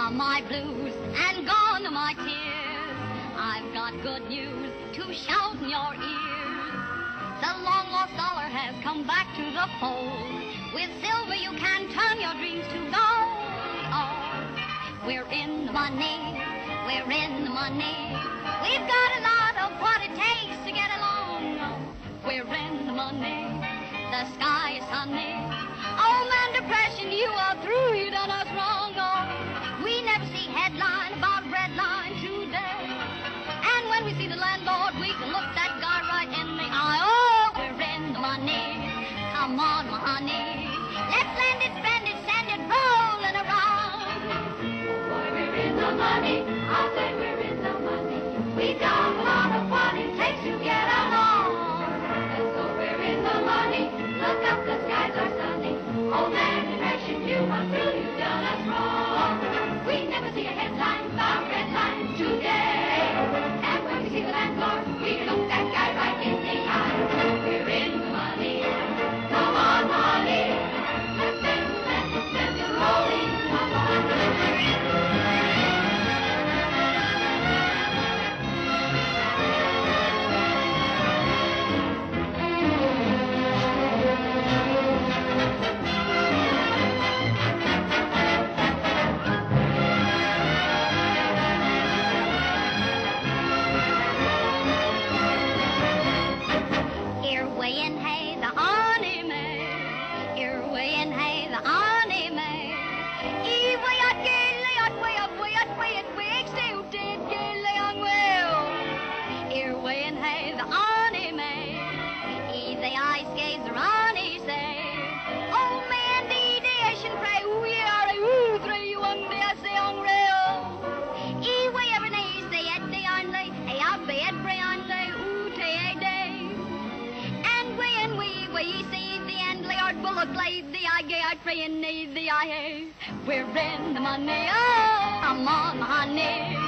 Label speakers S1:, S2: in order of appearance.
S1: are my blues and gone are my tears. I've got good news to shout in your ears. The long-lost dollar has come back to the fold. With silver you can turn your dreams to gold. Oh, we're in the money, we're in the money. We've got a lot of what it takes to get along. Oh, we're in the money, the sky is sunny. Oh man, depression, you are through, you done us wrong. Oh, we never see headline about breadline today. And when we see the landlord, we can look that guy right in the eye. Oh, we're in the money, come on, my honey. Let's lend it, spend it, send it rolling around. Oh boy, we're in the money, I'll say we're in the money. We've got a lot of what it takes to get along. And so we're in the money, look up, the skies are sunny. Oh man, depression, you are through, you've done us wrong. We never see a headline about redline today. And when we see the landlord, we can look that guy right in the eye. We're in the money, come on, money. Let's spend it, rolling we're in the money, oh, come on, honey.